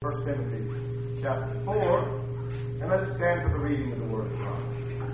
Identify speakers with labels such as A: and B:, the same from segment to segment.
A: 1 Timothy chapter 4, and let's stand for the reading of the Word of God.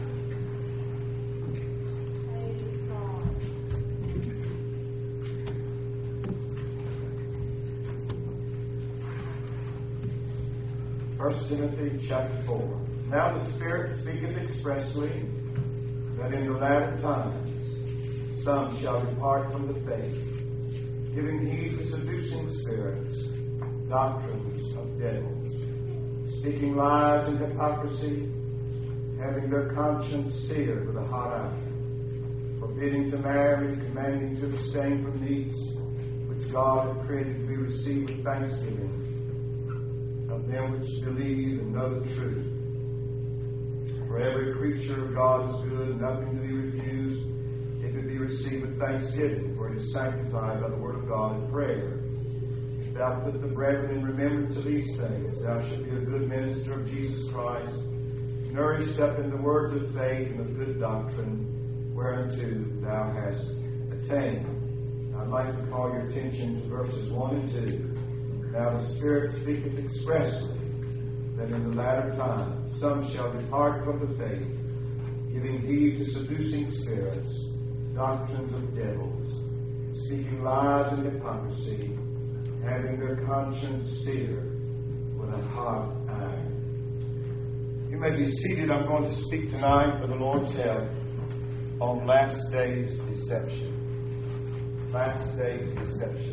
A: First Timothy chapter 4. Now the Spirit speaketh expressly that in the latter times some shall depart from the faith, giving heed to seducing spirits, doctrines of devils, speaking lies and hypocrisy, having their conscience seared with a hot iron, forbidding to marry, commanding to abstain from meats which God hath created to be received with thanksgiving of them which believe and know the truth. For every creature of God is good, nothing to be refused, if it be received with thanksgiving, for it is sanctified by the word of God and prayer. If thou put the brethren in remembrance of these things, thou shalt be a good minister of Jesus Christ, nourished up in the words of faith and of good doctrine, whereunto thou hast attained. I'd like to call your attention to verses 1 and 2. Now the Spirit speaketh expressly that in the latter time some shall depart from the faith, giving heed to seducing spirits, doctrines of devils, speaking lies and hypocrisy, having their conscience seared with a hot iron. You may be seated. I'm going to speak tonight, with the Lord's help, on last day's deception. Last day's deception.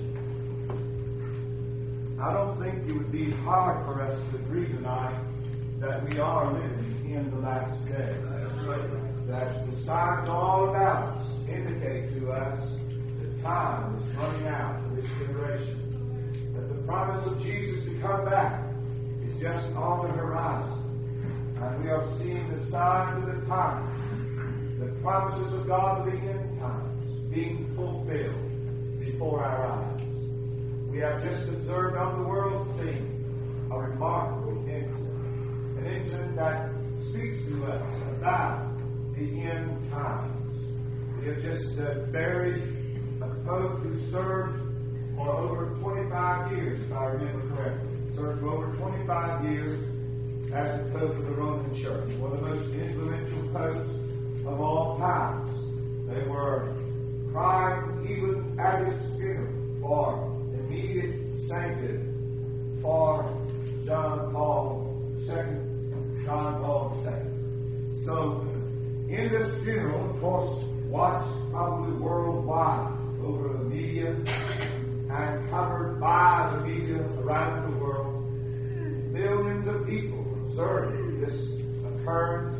A: I don't think it would be hard for us to agree tonight that we are living in the last day. That the signs all about us indicate to us that time is running out for this generation. That the promise of Jesus to come back is just on the horizon. And we are seeing the signs of the time, the promises of God of the end times being fulfilled before our eyes. We have just observed on the world scene a remarkable incident. An incident that speaks to us about the end times. We have just buried a Pope who served for over 25 years, if I remember correctly. Served for over 25 years as the Pope of the Roman Church. One of the most influential popes of all times. They were crying even at his funeral for immediate sanctity for John Paul II. John Paul II. So, in this funeral, of course, watched probably worldwide over the media and covered by the media around the world, millions of people observed this occurrence,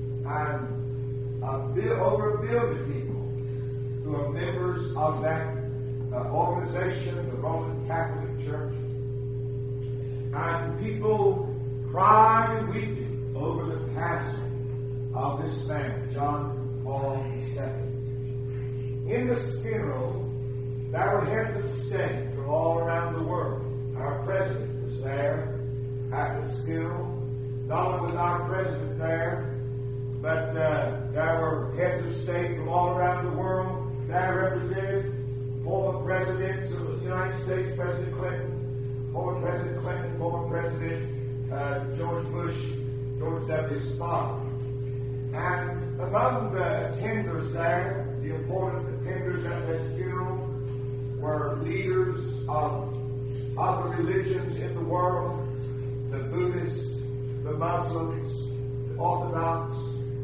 A: and over a billion people who are members of that organization, the Roman Catholic Church, and people crying and weeping over the passing of this man, John Paul II. In this funeral, there were heads of state from all around the world. Our president was there at this funeral. Not only was our president there, but there were heads of state from all around the world there represented. Former presidents of the United States, President Clinton, former President Clinton, former President George Bush, George W.'s father. And among the attenders there, the important attenders at this funeral, were leaders of other religions in the world, the Buddhists, the Muslims, the Orthodox,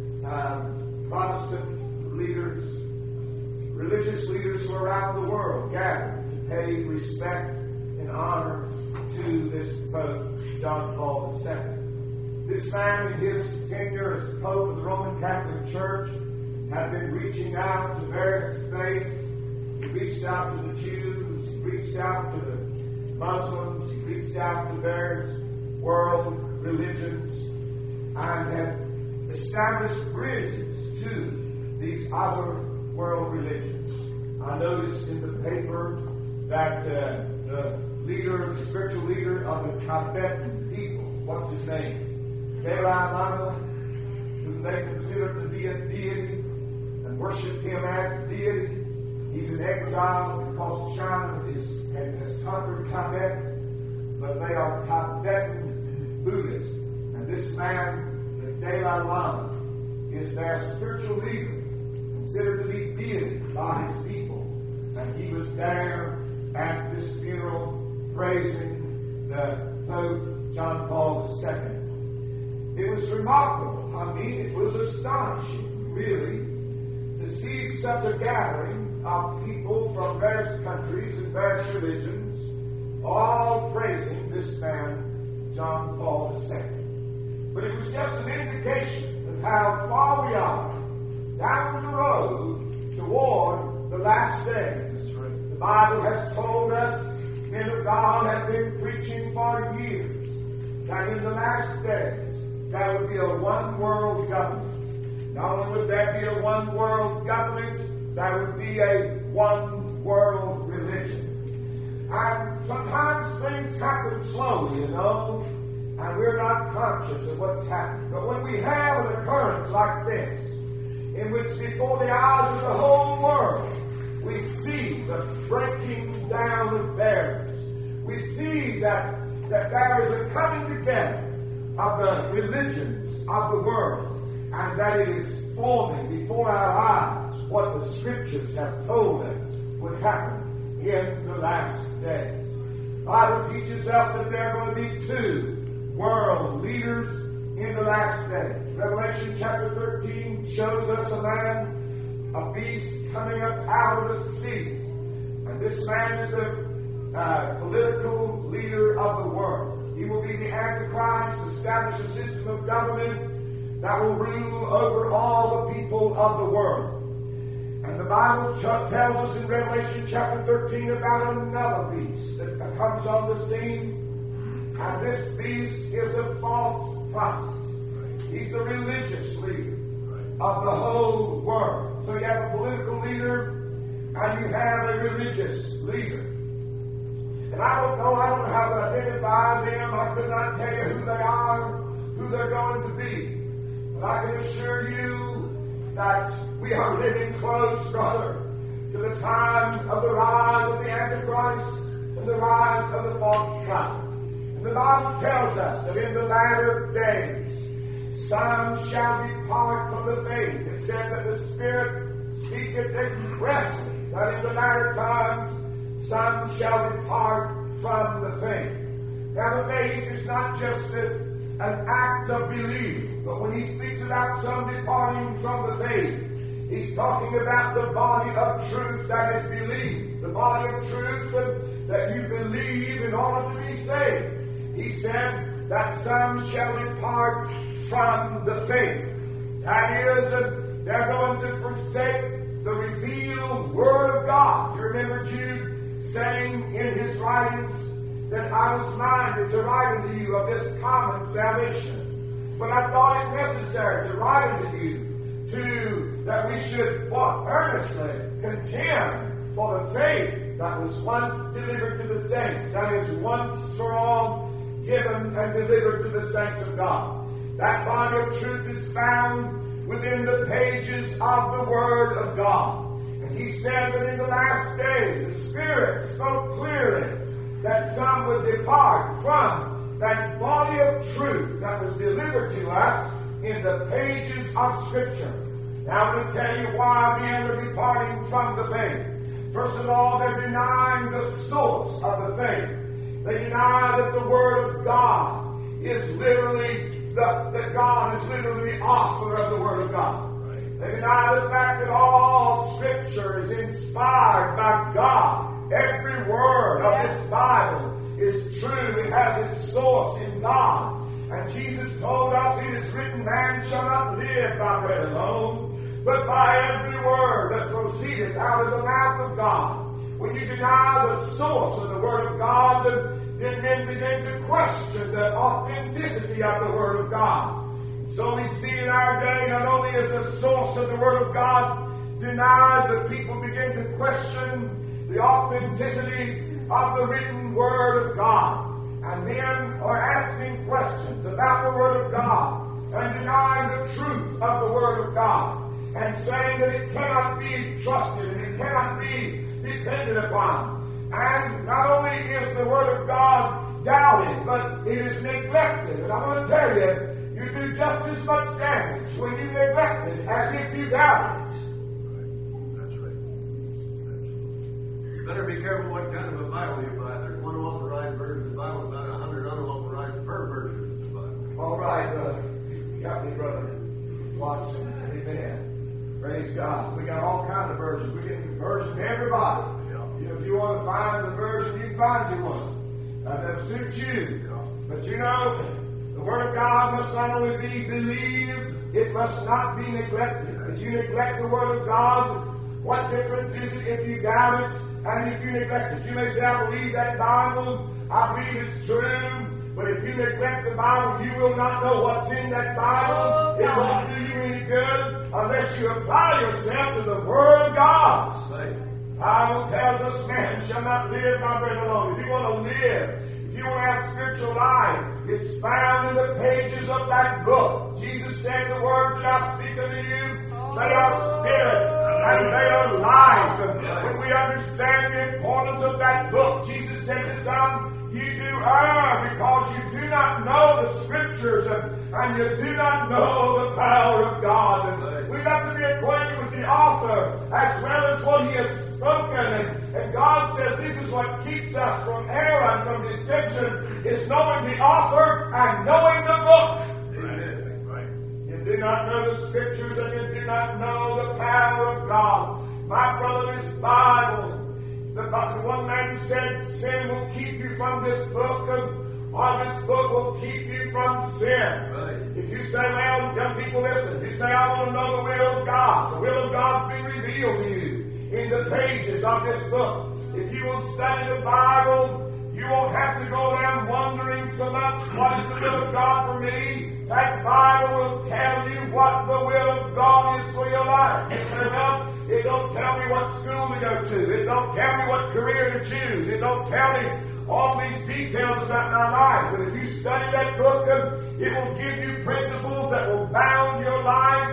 A: Protestant leaders, religious leaders from around the world gathered to pay respect and honor to this Pope, John Paul II. This man, in his tenure as Pope of the Roman Catholic Church, had been reaching out to various faiths. He reached out to the Jews, he reached out to the Muslims, he reached out to various world religions, and had established bridges to these other world religions. I noticed in the paper that the spiritual leader of the Tibetan people, what's his name? Dalai Lama, whom they consider to be a deity and worship him as a deity. He's in exile because China has conquered Tibet. but they are Tibetan Buddhists. And this man, the Dalai Lama, is their spiritual leader, considered to be deity by his people. And he was there at this funeral praising the Pope John Paul II. It was remarkable. I mean, it was astonishing, really, to see such a gathering of people from various countries and various religions, all praising this man, John Paul II. But it was just an indication of how far we are down the road toward the last days. The Bible has told us, men of God have been preaching for years, that in the last days there would be a one-world government. Not only would there be a one-world government, there would be a one-world religion. And sometimes things happen slowly, and we're not conscious of what's happening. But when we have an occurrence like this, in which before the eyes of the whole world, we see the breaking down of barriers, we see that there is a coming together of the religions of the world, and that it is forming before our eyes what the Scriptures have told us would happen in the last days. The Bible teaches us that there are going to be two world leaders in the last days. Revelation chapter 13 shows us a man, a beast coming up out of the sea. And this man is the political leader of the world. He will be the Antichrist, establish a system of government that will rule over all the people of the world. And the Bible tells us in Revelation chapter 13 about another beast that comes on the scene. And this beast is a false prophet. He's the religious leader of the whole world. So you have a political leader and you have a religious leader. And I don't know how to identify them. I could not tell you who they are, who they're going to be. But I can assure you that we are living close, brother, to the time of the rise of the Antichrist and the rise of the false prophet. And the Bible tells us that in the latter days, some shall depart from the faith. It said that the Spirit speaketh expressly that in the latter times, some shall depart from the faith. Now, the faith is not just an act of belief, but when he speaks about some departing from the faith, he's talking about the body of truth that is believed, the body of truth that you believe in order to be saved. He said that some shall depart from the faith. That is, they're going to forsake the revealed Word of God. You remember Jude saying in his writings that I was minded to write unto you of this common salvation. But I thought it necessary to write unto you that we should earnestly contend for the faith that was once delivered to the saints. That is, once for all given and delivered to the saints of God. That body of truth is found within the pages of the Word of God. And he said that in the last days, the Spirit spoke clearly that some would depart from that body of truth that was delivered to us in the pages of Scripture. Now I'm going to tell you why men are departing from the faith. First of all, they're denying the source of the faith. They deny that the Word of God is literally, that God is literally the author of the Word of God. Right. They deny the fact that all Scripture is inspired by God. Every word of this Bible is true. It has its source in God. And Jesus told us, it is written, man shall not live by bread alone, but by every word that proceedeth out of the mouth of God. When you deny the source of the Word of God, then men begin to question the authenticity of the Word of God. So we see in our day, not only is the source of the Word of God denied, but people begin to question the authenticity of the written Word of God. And men are asking questions about the Word of God and denying the truth of the Word of God and saying that it cannot be trusted and it cannot be depended upon. And not only is the Word of God not doubted, but it is neglected. And I want to tell you, you do just as much damage when you neglect it as if you doubt it.
B: That's right. Absolutely. You better be careful what kind of a Bible you buy. There's one authorized version of the Bible, about 100 unauthorized versions of the Bible.
A: All right, brother. You got me, brother Watson. Amen. Praise God. We got all kinds of versions. We get versions to everybody. Yeah. If you want to find the version, you can find you one. That'll suit you. Yeah. But you know, the Word of God must not only be believed, it must not be neglected. If you neglect the Word of God, what difference is it if you doubt it and if you neglect it? You may say, I believe that Bible, I believe it's true. But if you neglect the Bible, you will not know what's in that Bible. It won't do you any good unless you apply yourself to the Word of God.
B: Right.
A: The Bible tells us, man shall not live by bread alone. If you want to live, if you want to have spiritual life, it's found in the pages of that book. Jesus said, the words that I speak unto you, they are spirit and they are life. And when we understand the importance of that book, Jesus said to some, you do err because you do not know the Scriptures and you do not know the power of God. And we've got to be acquainted with the author as well as what he has spoken. And God says this is what keeps us from error and from deception, is knowing the author and knowing the book.
B: Amen. Right.
A: You do not know the Scriptures and you do not know the power of God. My brother, this Bible, the one man said, sin will keep you from this book, or this book will keep you from sin.
B: Right.
A: If you say, well, young people, listen, you say, I want to know the will of God. The will of God's been revealed to you in the pages of this book. If you will study the Bible, you won't have to go down wondering so much, what is the will of God for me? That Bible will tell you what the will of God is for your life. You say, well, it don't tell me what school to go to. It don't tell me what career to choose. It don't tell me all these details about my life. But if you study that book, it will give you principles that will bound your life,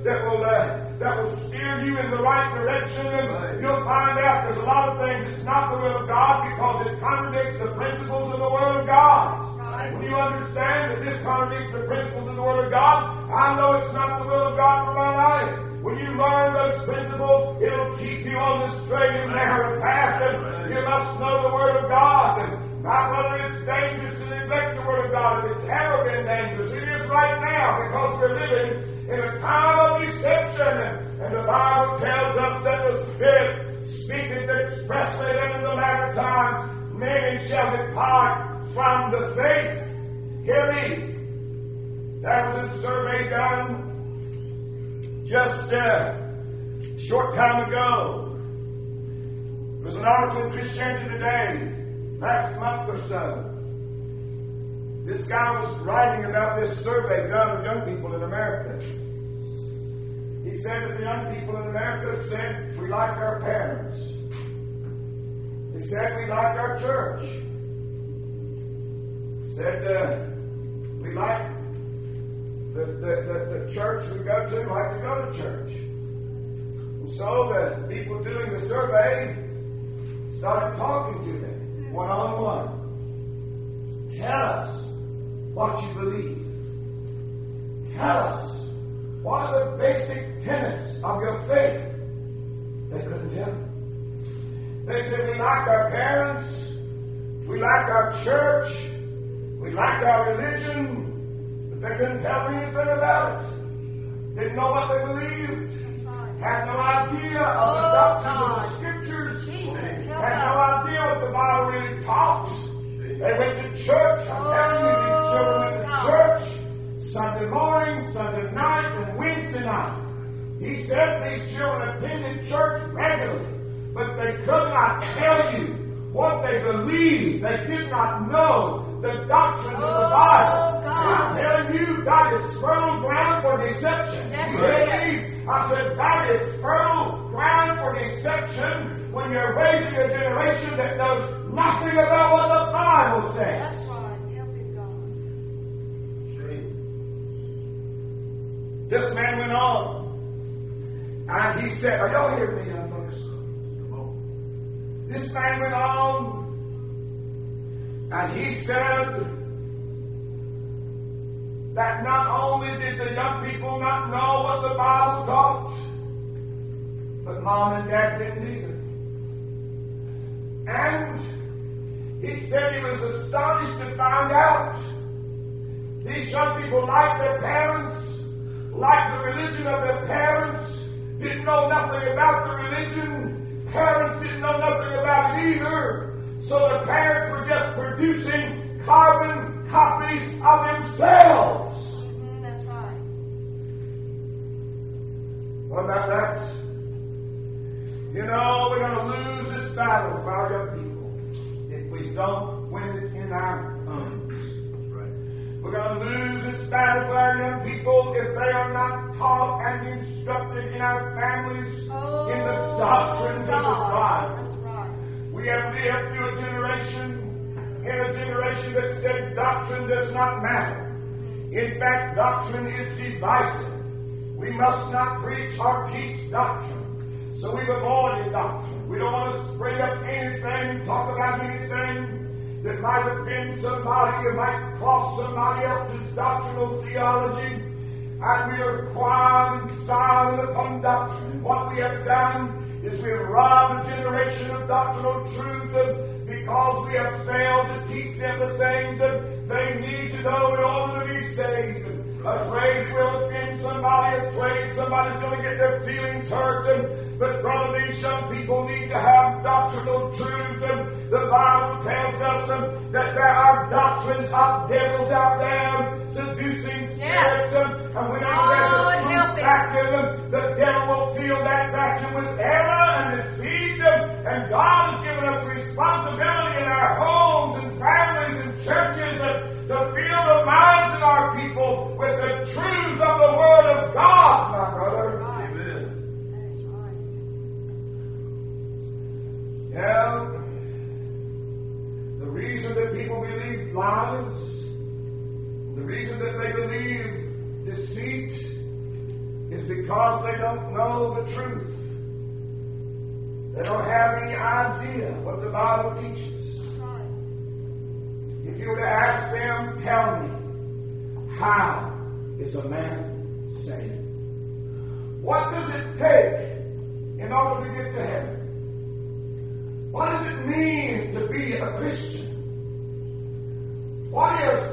A: that will steer you in the right direction. And you'll find out there's a lot of things it's not the will of God because it contradicts the principles of the Word of God. When you understand that this contradicts the principles of the Word of God, I know it's not the will of God for my life. When you learn those principles, it'll keep you on the straight and narrow path. And you must know the Word of God. And my brother, it's dangerous to neglect the Word of God. If it's ever been dangerous, it is right now because we're living in a time of deception. And the Bible tells us that the Spirit speaketh expressly that in the latter times many shall depart from the faith. Hear me. There was a survey done just a short time ago. There was an article in Christianity Today last month or so. This guy was writing about this survey done of young people in America. He said that the young people in America said, we like our parents. He said, we like our church. Said we like the church we go to, like to go to church. And so the people doing the survey started talking to them one-on-one. Tell us what you believe. Tell us what are the basic tenets of your faith. They couldn't tell them. They said, we like our parents, we like our church, we like our religion, but they couldn't tell me anything about it. Didn't know what they believed. Had no idea of the doctrines of the Scriptures. Had no idea what the Bible really taught. They went to church. I'm telling you, these children went to church Sunday morning, Sunday night, and Wednesday night. He said these children attended church regularly, but they could not tell you what they believed. They did not know the doctrines of the Bible. And I'm telling you, that is fertile ground for deception. You hear me? I said, that is fertile ground for deception when you're raising a generation that knows nothing about what the Bible says.
C: That's right. Help you, God.
A: This man went on, and he said, are y'all hearing me, young folks? This man went on And he said that not only did the young people not know what the Bible taught, but Mom and Dad didn't either. And he said he was astonished to find out these young people, like their parents, like the religion of their parents, didn't know nothing about the religion. Parents didn't know nothing about it either. So the parents were just producing carbon copies of themselves.
C: That's right.
A: What about that? You know, we're going to lose this battle for our young people if we don't win it in our homes. We're going to lose this battle for our young people if they are not taught and instructed in our families in the doctrines of the Bible.
C: That's right.
A: We have lived through a generation that said doctrine does not matter. In fact, doctrine is divisive. We must not preach or teach doctrine. So we've avoided doctrine. We don't want to spring up anything, talk about anything that might offend somebody or might cross somebody else's doctrinal theology. And we are quiet and silent upon doctrine. What we have done is we have robbed a generation of doctrinal truth because we have failed to teach them the things that they need to know in order to be saved. Afraid we'll offend somebody, afraid somebody's going to get their feelings hurt. But brother, these young people need to have doctrinal truth. The Bible tells us that there are doctrines of devils out there, seducing spirits. And when there's a truth vacuum, the devil will fill that vacuum with error and deceive them. And God has given us responsibility in our homes and families and churches to fill the minds of our people with the truths of the Word of God, my brother.
B: Amen.
A: Yeah, the reason that people believe lies, the reason that they believe deceit, is because they don't know the truth. They don't have any idea what the Bible teaches. If you were to ask them, tell me, how is a man saved? What does it take in order to get to heaven? What does it mean to be a Christian? What is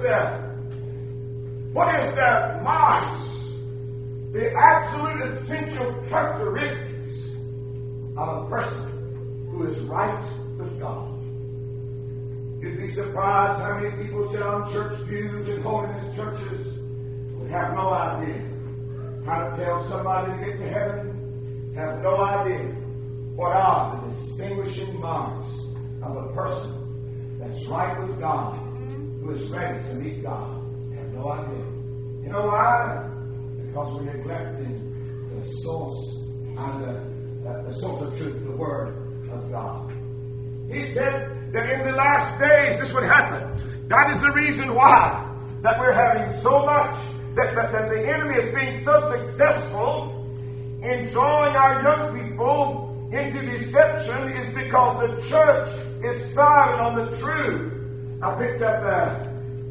A: the marks, the absolute essential characteristics of a person who is right with God? You'd be surprised how many people sit on church pews and holiness churches would have no idea how to tell somebody to get to heaven, have no idea what are the distinguishing marks of a person that's right with God, who is ready to meet God. Have no idea. You know why? Because we're neglecting the source and the source of truth, the Word of God. He said that in the last days this would happen. That is the reason why that we're having so much, that the enemy is being so successful in drawing our young people into deception, is because the church is silent on the truth. I picked up a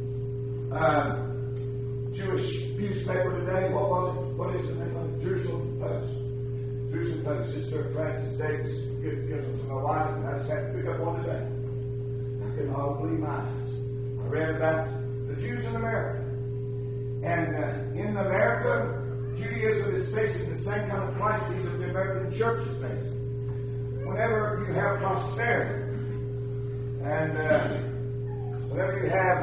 A: Jewish newspaper today. What was it? What is the name of it? Jerusalem Post. Jerusalem Post. Sister Francis Davis gives them to my wife, and I just had to pick up one today. I couldn't hardly believe my eyes. I read about the Jews in America. And in America, Judaism is facing the same kind of crises that the American church is facing. Whenever you have prosperity and whenever you have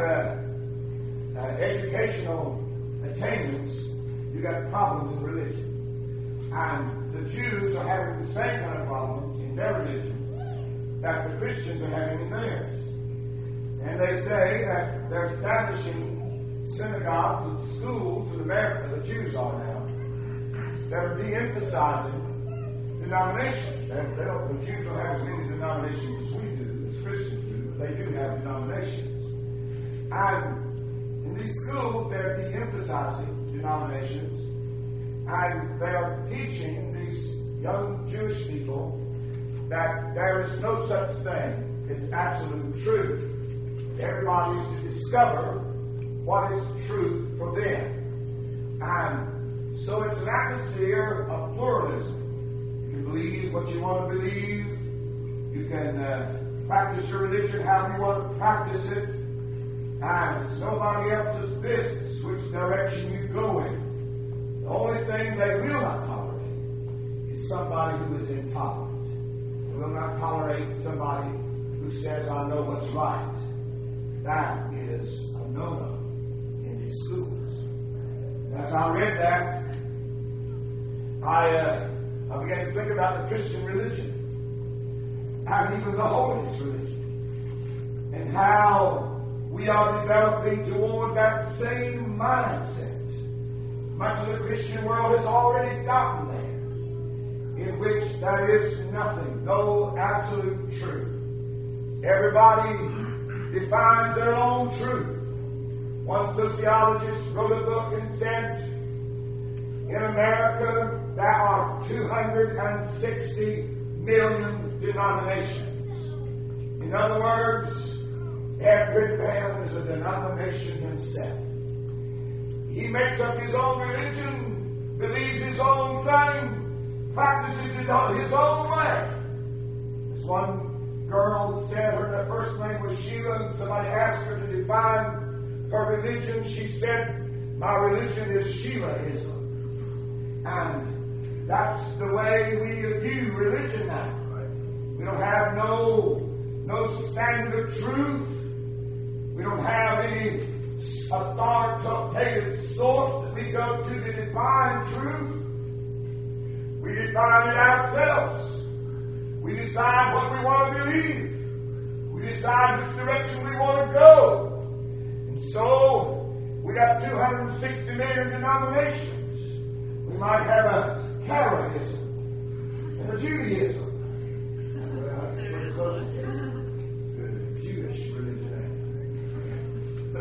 A: educational attainments, you got problems in religion. And the Jews are having the same kind of problems in their religion that the Christians are having in theirs. And they say that they're establishing synagogues and schools in America, the Jews are now, that are de-emphasizing denominations. The Jews don't have as many denominations as we do, as Christians do, but they do have denominations. And in these schools, they're de-emphasizing denominations, and they are teaching these young Jewish people that there is no such thing as absolute truth. Everybody is to discover what is truth for them. And so it's an atmosphere of pluralism. You can believe what you want to believe. You can practice your religion how you want to practice it. And it's nobody else's business which direction you go in. The only thing they will not tolerate is somebody who is intolerant. They will not tolerate somebody who says, I know what's right. That is a no-no in these schools. As I read that, I began to think about the Christian religion and even the holiness religion and how we are developing toward that same mindset. Much of the Christian world has already gotten there, in which there is nothing, no absolute truth. Everybody defines their own truth. One sociologist wrote a book and said, in America there are 260 million denominations. In other words, every man is a denomination himself. He makes up his own religion, believes his own thing, practices it his own way. This one girl said her first name was Sheila, and somebody asked her to define her religion. She said, my religion is Sheilaism. And that's the way we view religion now. We don't have no standard of truth. We don't have any authoritative source that we go to define truth. We define it ourselves. We decide what we want to believe. We decide which direction we want to go. And so, we got 260 million denominations. We might have a Catholicism and a Judaism. Well, that's pretty close to the Jewish religion.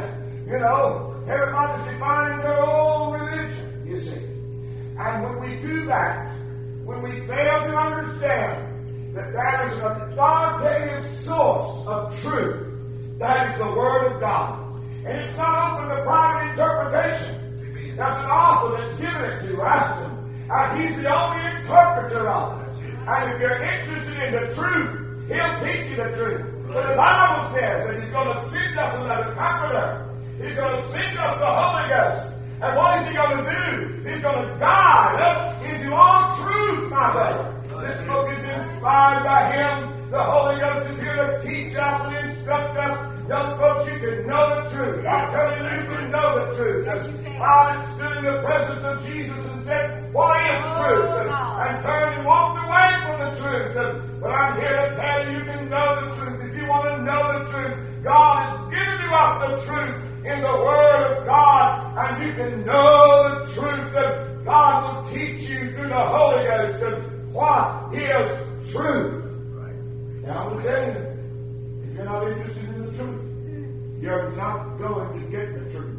A: But, everybody's defining their own religion, you see. And when we do that, when we fail to understand that there is an authoritative source of truth, that is the Word of God. And it's not open to private interpretation. There's an author that's given it to us, and he's the only interpreter of it. And if you're interested in the truth, he'll teach you the truth. But the Bible says that he's going to send us another comforter. He's going to send us the Holy Ghost. And what is he going to do? He's going to guide us into all truth, my brother. This book is inspired by him. The Holy Ghost is here to teach us and instruct us. Young folks, you can know the truth. I tell you, you can know the truth. Pilate stood in the presence of Jesus and said, what is truth? And turned and walked away from the truth. But I'm here to tell you, you can know the truth. If you want to know the truth, God has given to us the truth in the Word of God. And you can know the truth that God will teach you through the Holy Ghost of what is truth. Now I'm telling you, if you're not interested in the truth, you're not going to get the truth.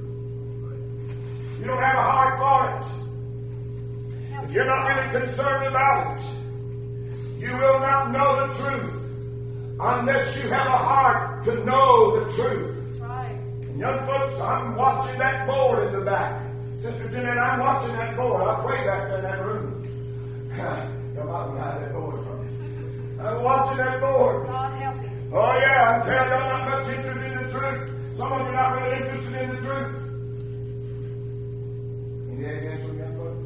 A: You don't have a heart for it. If you're not really concerned about it, you will not know the truth unless you have a heart to know the truth. That's right. And young folks, I'm watching that board in the back. Sister Jeanette, I'm watching that board. I pray back there in that room. You're not behind that board from me. I'm watching that board.
C: God help you.
A: Oh yeah, I'm telling you, I'm not much interested in the truth. Some of you are not really interested in the truth. Any answer for young folks?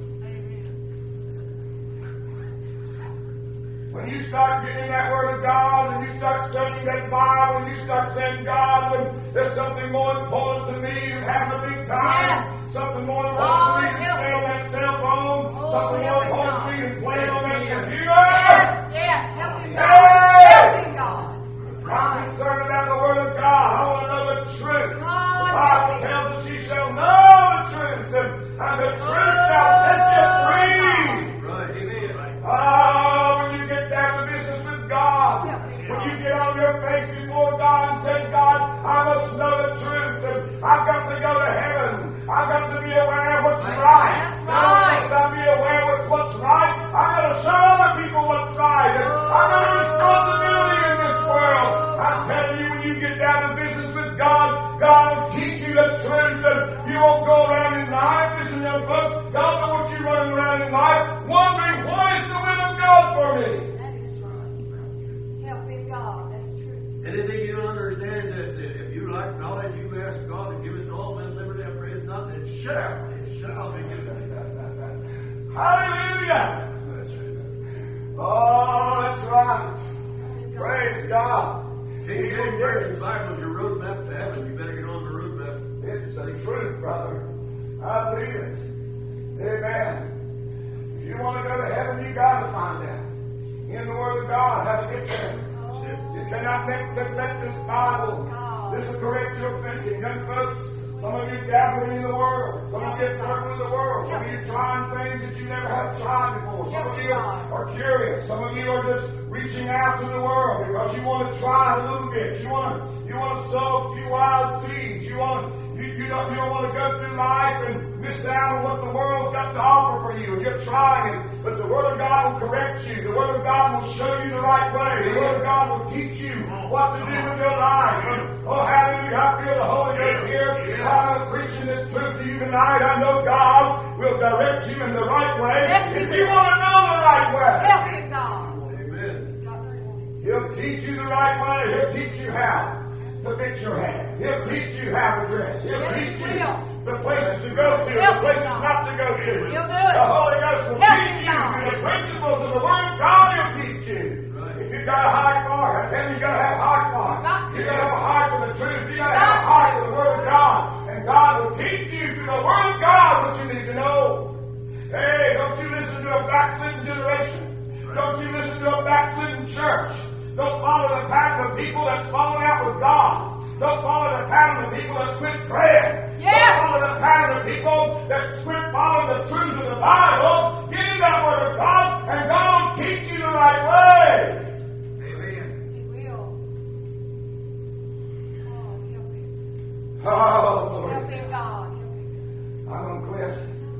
A: When you start getting that Word of God, and you start studying that Bible, and you start saying, God, there's something more important to me than having a big time.
C: Yes.
A: Something more important to me than staying on that cell phone. Something more important to me than playing on that computer.
C: Yes, help him, God.
A: Hey!
C: Help him, God.
A: I'm concerned about the Word of God. I want to know the truth.
C: God,
A: the Bible tells us you shall know the truth, and the truth shall set you free.
B: Right, amen.
A: Oh, when you get down to business with God, when you get on your face before God and say, God, I must know the truth, and I've got to go to heaven. I've got to be aware of what's right.
C: That's right.
A: Once I be aware of what's right, I've got to show other people what's right. And I've got a responsibility in this world. world. I'm telling you, when you get down to business with God, God will teach you the truth. And you won't go around in life, listen, young folks, God don't want you running around in life wondering, what is the will of God for me?
C: That is right. Help me, God. That's true.
B: Anything you don't understand, that if you lack knowledge, you ask God to give it to all men liberty. I pray it's not. It shall be given.
A: Hallelujah! Oh, that's right. Praise God.
B: King James Version Bible is your roadmap to heaven. You better get on the roadmap.
A: It's the truth, brother. I believe it. Amen. If you want to go to heaven, you got to find out. In the Word of God, how to get there. You cannot neglect this Bible. This will correct your thinking. Young folks, some of you dabbling in the world. Some of you are flirting with the world. Some of you trying things that you never have tried before. Some of you are curious. Some of you are just reaching out to the world because you want to try a little bit. You want to sow a few wild seeds. You don't want to go through life and miss out on what the world's got to offer for you. And you're trying it. But the Word of God will correct you. The Word of God will show you the right way. The Word of God will teach you what to do with your life. And, oh, hallelujah, I feel the Holy Ghost here. While I'm preaching this truth to you tonight, I know God will direct you in the right way.
C: Yes,
A: if you want to know the right way.
C: Help me, God.
B: Amen.
A: He'll teach you the right way. He'll teach you how to fix your hand. He'll teach you how to dress. He'll teach you the places to go to, the places not to go to.
C: He'll do it.
A: The Holy Ghost will teach you
C: God.
A: the principles of the Word of God. He'll teach you. If you've got a heart for it, I tell you, you've got to have a heart for it. You've got to have a heart for the truth. You've got to have a heart for the Word of God. And God will teach you through the Word of God what you need to know. Hey, don't you listen to a backslidden generation. Don't you listen to a backslidden church. Don't follow the pattern of people that's fallen out with God. Don't follow the pattern of people that quit praying.
C: Yes.
A: Don't follow the pattern of people that quit following the truths of the Bible. Get in that Word of God, and God will teach you the right way.
B: Amen.
C: He will. Oh, help me.
A: Oh, Lord.
C: Help me, God. Help me.
A: I'm going to quit.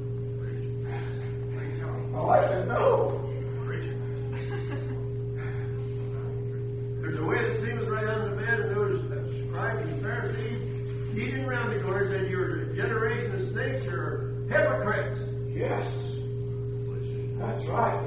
A: My wife said no.
B: There's a way that seemeth right unto man, and those scribes and Pharisees eating around the corner said, "You're a generation of snakes, you're hypocrites."
A: Yes. That's right.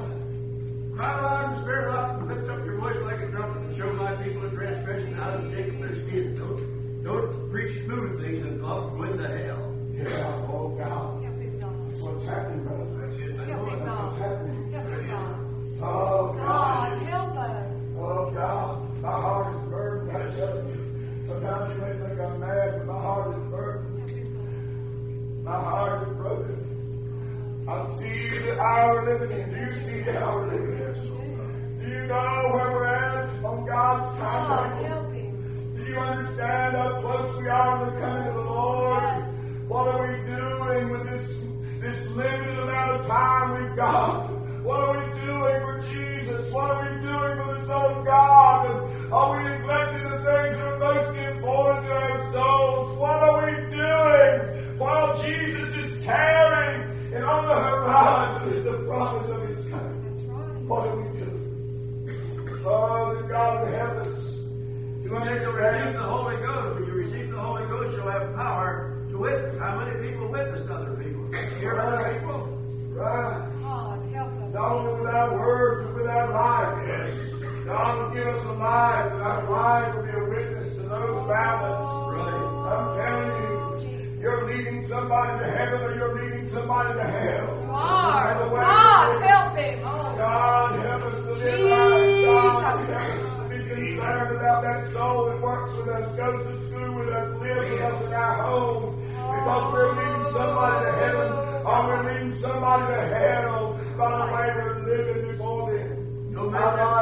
B: Cry loud and spare not, and lift up your voice like a trumpet, and show my people a transgression how to take up their skins. Don't preach smooth things and go into hell.
A: Yeah, oh God.
C: Help me, God.
A: That's what's happening, brother.
B: That's it. I
C: Help
B: know
C: me,
B: it.
A: That's what's
C: God.
A: happening.
C: Help me, God.
A: Oh
C: God,
A: God.
C: help us.
A: Oh God. My heart is burdened. I tell you. Sometimes you may think I'm mad, but my heart is burdened.
C: Help me, God.
A: My heart is broken. I see the hour we're living in. Do you see the hour we're living in? Do you know where we're at on God's
C: God,
A: timetable?
C: help him.
A: Do you understand how close we are to the coming of the Lord?
C: Yes.
A: What are we doing with this limited amount of time we've got? What are we doing for Jesus? What are we doing for the Son of God? And are we neglecting the things that are most important to our souls? What are we doing while Jesus is tarrying and on the horizon is the promise of His coming?
C: That's right.
A: What are we doing? Father God, help us to
B: You receive
A: understand.
B: the Holy Ghost. When you receive the Holy Ghost, you'll have power to witness. How many people witnessed other people? Hear other people?
A: Right.
C: God, help us.
A: Not only with our words, but with our life. Yes. God will give us a life, and our life will be a witness to those about us.
B: Right.
A: I'm telling you, you're leading somebody to heaven or you're leading somebody to hell.
C: You are.
A: Another way
C: God,
A: to live.
C: help him. Oh,
A: God, help us to live right. God, help us to be concerned about that soul that works with us, goes to school with us, lives with us in our home. Because we're leading somebody to heaven or we're leading somebody to hell by the way we're living before them.
B: No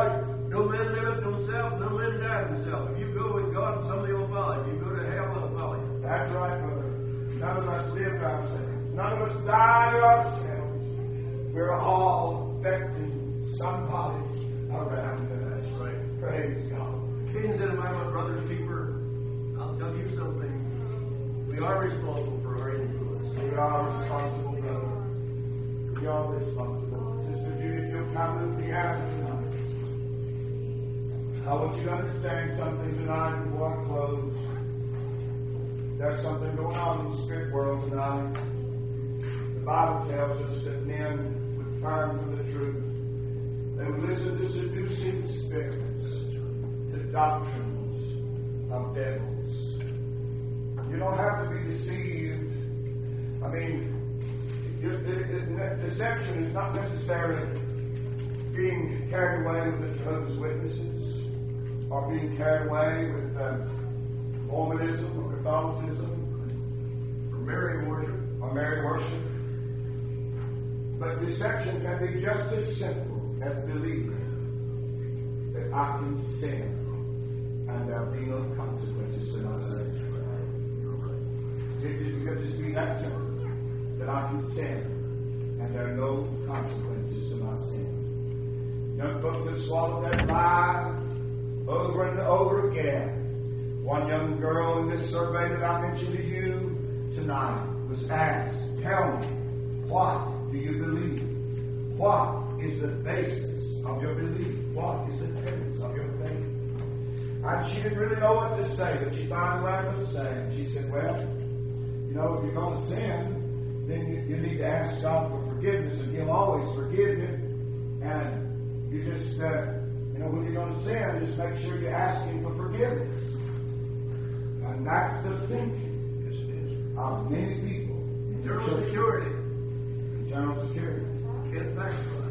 B: man liveth himself, no man dieth himself. If you go with God, somebody will follow you. If you go to hell, they'll follow you.
A: That's right, brother. None of us live to ourselves. None of us die to ourselves. We're all affecting somebody around us.
B: That's right.
A: Praise God.
B: Kings and my brother's keeper, I'll tell you something. We are responsible for our influence.
A: We are responsible, brother. We are responsible. Sister Judy, if you'll come to the piano tonight. I want you to understand something tonight before I close. There's something going on in the spirit world tonight. The Bible tells us that men would turn from the truth. They would listen to seducing spirits, to doctrines of devils. You don't have to be deceived. I mean, deception is not necessarily being carried away with the Jehovah's Witnesses or being carried away with Mormonism or Catholicism
B: or Mary worship. But
A: deception can be just as simple as believing that I can sin and there will be no consequences to my sin. It could just be that simple, that I can sin and there are no consequences to my sin. Young folks have swallowed that lie over and over again. One young girl in this survey that I mentioned to you tonight was asked, tell me, what do you believe? What is the basis of your belief? What is the tenets of your faith? And she didn't really know what to say, but she found the right to say. And she said, well, you know, if you're going to sin, then you need to ask God for forgiveness, and He'll always forgive you. And you just, when you're going to sin, just make sure you ask Him for forgiveness. And that's the thinking of many people.
B: Eternal security.
A: Eternal security.
B: Can't backslide.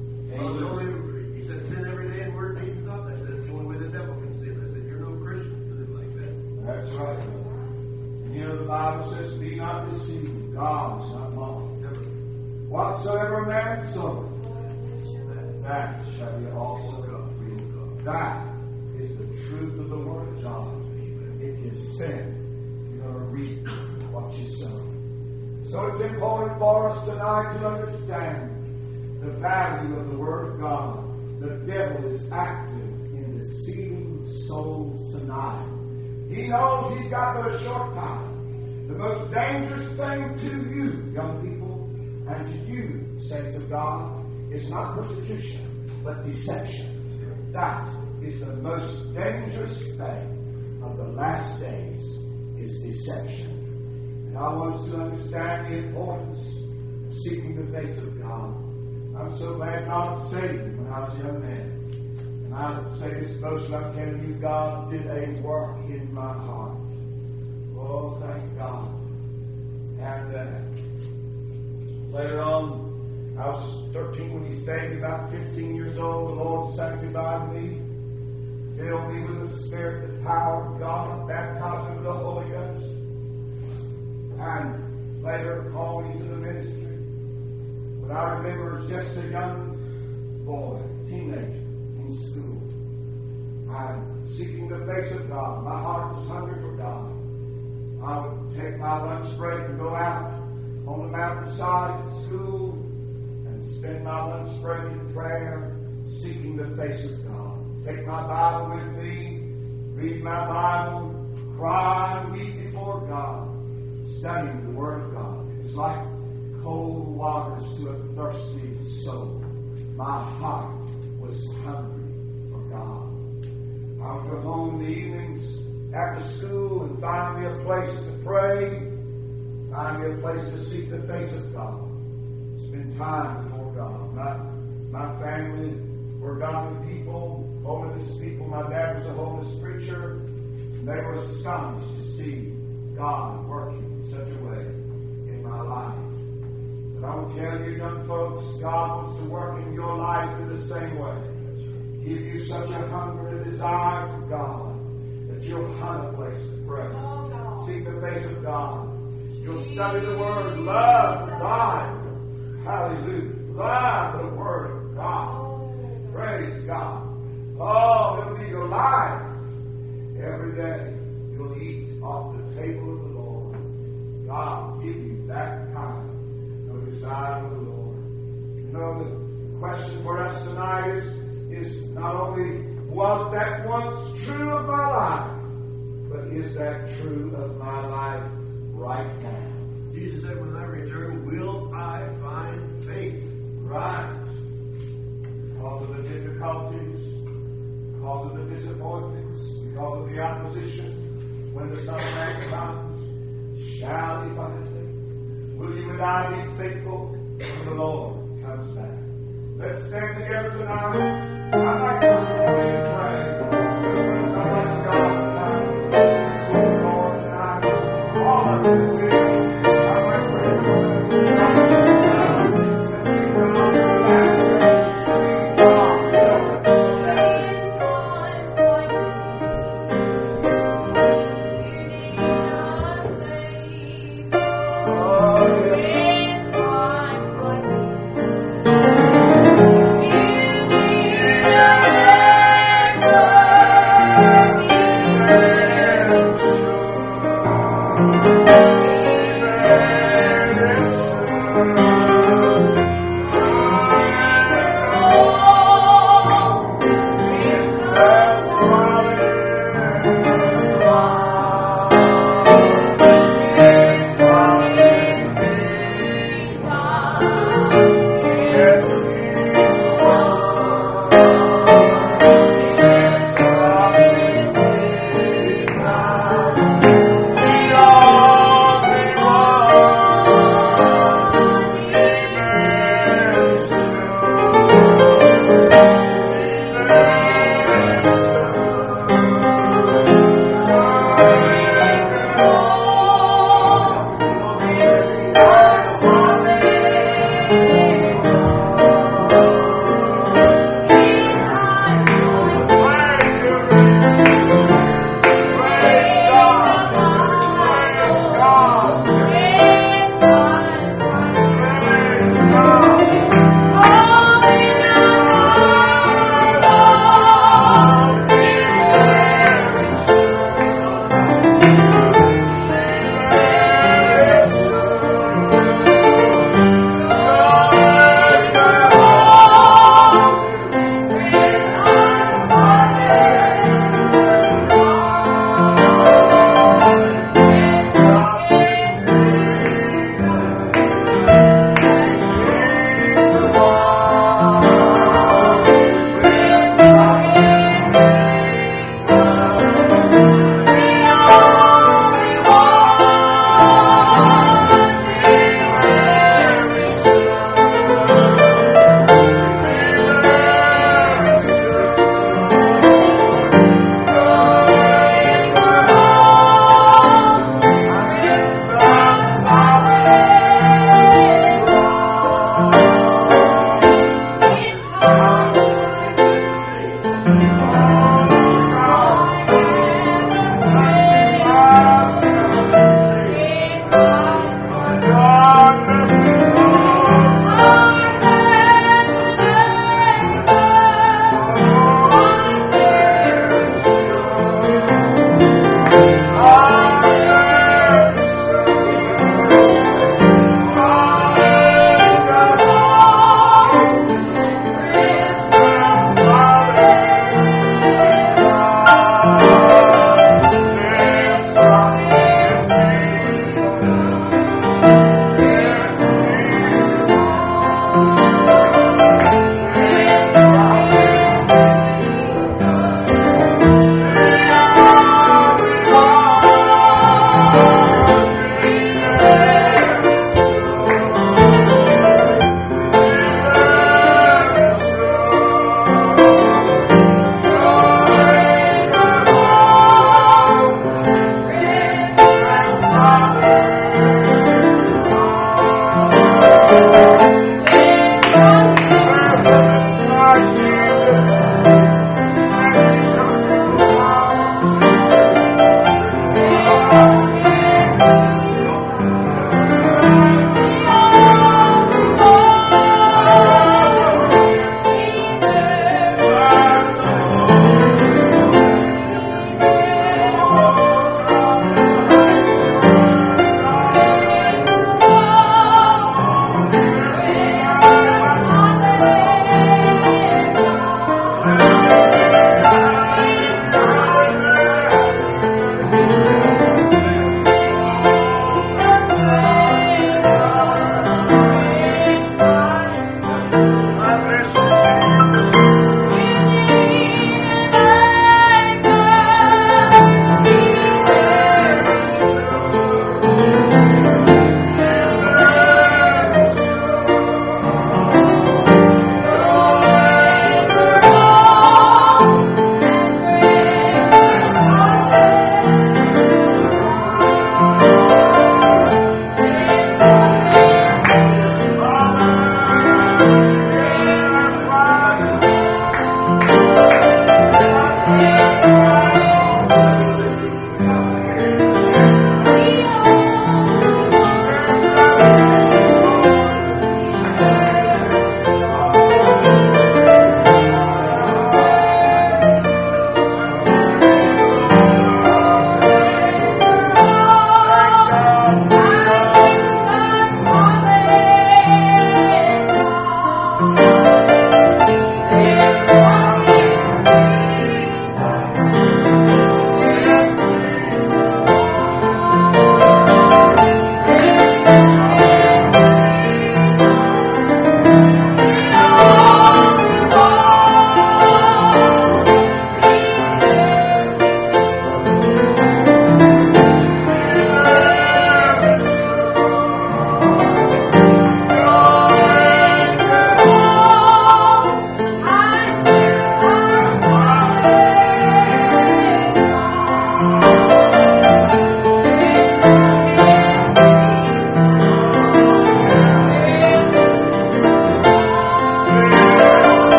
B: He said, sin every day in word, deed, and thought. I said, that's the only way the devil can sin. I said, you're no Christian to live like that.
A: That's right. And you know, the Bible says, be not deceived. God is not mocked. Whatsoever man soweth, that shall he also reap. That is the truth of the Word of God. If you sin, you're going to reap what you sow. So it's important for us tonight to understand the value of the Word of God. The devil is active in deceiving souls tonight. He knows he's got but a short time. The most dangerous thing to you, young people, and to you, saints of God, is not persecution, but deception. That is the most dangerous thing of the last days, is deception. And I want us to understand the importance of seeking the face of God. I'm so glad God saved me when I was a young man. And I say this most, I'm telling you, God did a work in my heart. Oh, thank God. And later on, I was 13 when He saved me. About 15 years old, the Lord sanctified me, filled me with the Spirit, the power of God, baptized me with the Holy Ghost, and later called me to the ministry. But I remember as just a young boy, teenager, in school, and seeking the face of God. My heart was hungry for God. I would take my lunch break and go out on the mountainside at school and spend my lunch break in prayer, seeking the face of God. Take my Bible with me, read my Bible, cry and weep before God, studying the Word of God. It was like cold waters to a thirsty soul. My heart was hungry for God. I would go home in the evenings after school and find me a place to pray, find me a place to seek the face of God, spend time before God. My family were godly people, holiness people. My dad was a holiness preacher, and they were astonished to see God working in such a way in my life. But I will tell you, young folks, God wants to work in your life in the same way. Give you such a hunger and a desire for God that you'll hunt a place to pray. Seek the face of God. You'll study the Word. Love God. Hallelujah. Love the Word of God. Praise God. Oh, it'll be your life. Every day you'll eat off the table of the Lord. God will give you that kind of desire for the Lord. You know, the question for us tonight is not only was that once true of my life, but is that true of my life right now?
B: Jesus said, when I return, will I find faith?
A: Right. Because of the difficulties, because because of the disappointments, because of the opposition. When the Son of Man comes, shall he find faith? Will you and I be faithful when the Lord comes back? Let's stand together tonight. I'd like to pray and pray. I'd like to God tonight and see the Lord tonight. All of you will. I'd like to pray for us and see God the last days. God, help us so that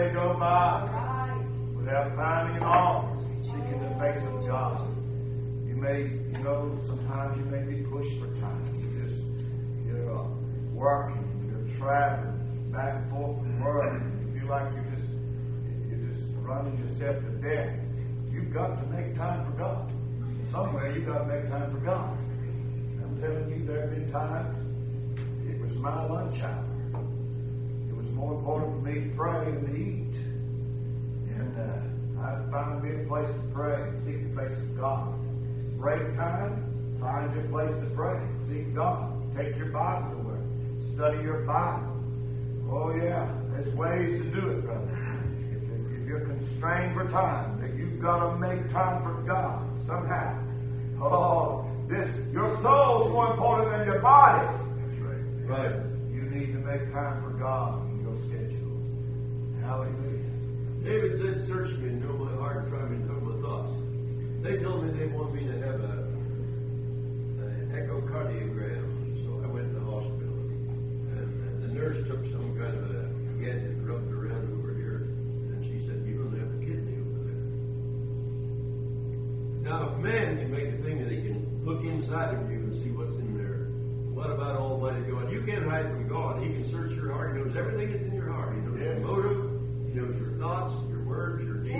A: may go by
C: Right.
A: without finding alms, seeking the face of God. You may, sometimes you may be pushed for time. You're working, you're traveling back and forth from work. You feel like you're just running yourself to death. You've got to make time for God. Somewhere you've got to make time for God. I'm telling you, there have been times it was my lunch hour. It was more important for me to pray than to eat. And I'd find me a place to pray and seek the face of God. Break time, find your place to pray. Seek God. Take your Bible to work. Study your Bible. Oh yeah, there's ways to do it, brother. If you're constrained for time, that you've got to make time for God somehow. Oh, your soul's more important than your body.
B: That's right.
A: Right. You need to make time for God in your schedule. Hallelujah.
B: David said, search me and know my heart and try me and know my thoughts. They told me they want me to have an echocardiogram. So I went to the hospital. And the nurse took some kind of a gadget and rubbed it around over here. And she said, you don't have a kidney over there. Now, if man can make a thing that he can look inside of you and see what's in there, what about Almighty God? You can't hide from God. He can search your heart. He knows everything that's in your heart. He knows your motive. He knows your thoughts, your words, your deeds.